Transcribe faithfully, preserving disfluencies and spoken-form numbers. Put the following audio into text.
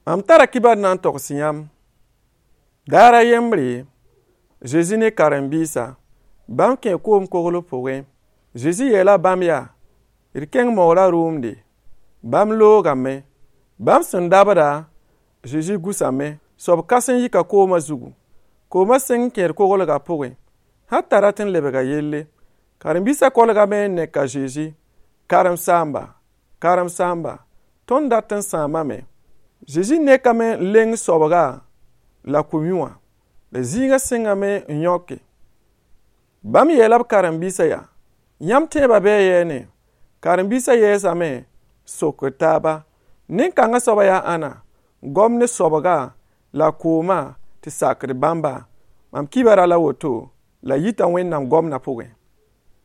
Mam tara kibar nan togsi yãmb. Daara yembre, Jésus ne karen-biisa, bãmb kẽ koom koglo pʋgẽ. Jésus yeela bãmb yaa, d kẽng mogra rʋʋmde. Bãmb loogame. Bãmb sẽn dabda, Jésus gusame. Soab kãsẽ yika koomã zugu. Koomã sẽn kẽed koglgã pʋgẽ. Sã tara tɩ n lebga yelle. Karen-biisã kolgame n neka Jésus. Karen-saamba, karen-saamba, tõnd dat n sãamame. Jésus nekame n leng soabga la kom-yũwã. La zĩigã sẽngame n yõke. Bãmb yeela b karen-biisã yaa, yãmb tẽebã bɩ yɛɛne. Karen-biisã yɛɛsame sokd taaba. Nin-kãngã soabã yaa ãna? Gom ne soabga la koomã tɩ sakd bãmba. Mam kibara la woto la yita Wẽnnaam gomdã pʋgẽ.